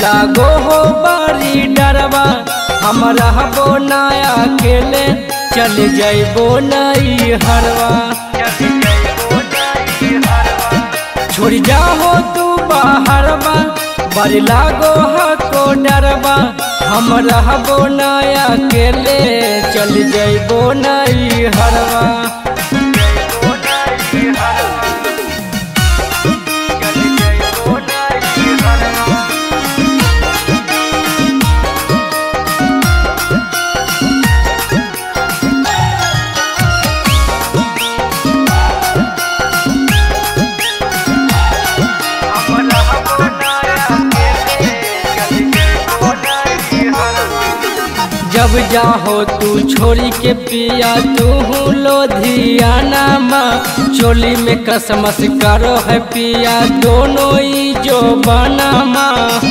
लागो हो बारी डरवा हम रहबो ना अकेले चल जाइबो नई हरवा। छोड़ जाओ तू बाहरवा बड़ी लागो हको डरवा हम रहबो ना अकेले चल जाइबो नई हरवा। जब जाहो तू छोड़ी के पिया तू लोधियाना माँ चोली में कसमस करो है पिया दोनों ही जो बना माँ।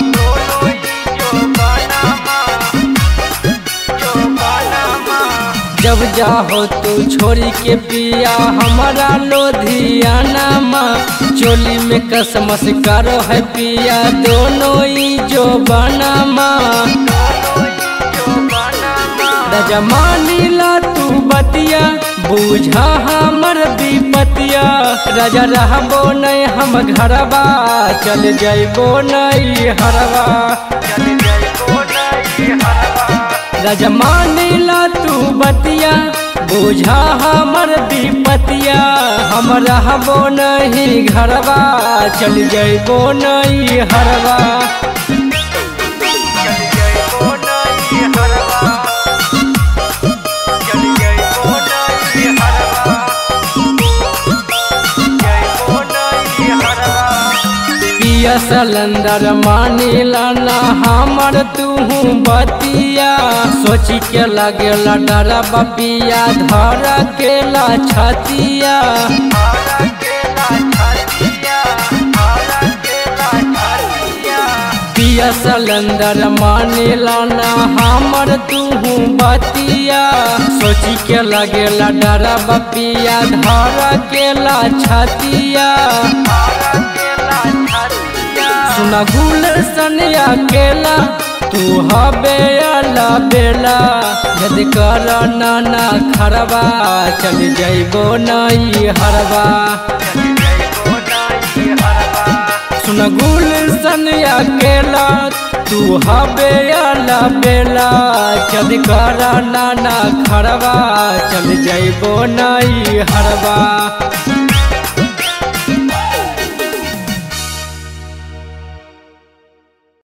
जब जाहो तू छोड़ी के पिया हमारा लोधियाना माँ चोली में कसमस करो है पिया दोनों ही जो बना माँ। रजमानीला तू बतिया बूझा हमर विपतिया राजा रहबो नहीं हम घरवा चल जाइबो नहीं हरवा। रजमानीला तू बतिया बूझा हमर विपतिया हम रहबो नहीं घरवा चल जाइबो नहीं हरवा। सलंदर मानिला ना हमर तू बतिया सोची के लगेला डरा बपिया धर केला छतिया। पिया सलंदर मानिला ना हमर तू बतिया सोची के लगेला डरा बपिया धर केला छतिया। सुना गुलशन अकेला तू हबे अला बेला यदि कर नाना खरवा चल जाइबो नई हरवा। सुना गुलशन अकेला तू हबे अला बेला यदि कर नाना खरवा चल जाइबो नई हरवा।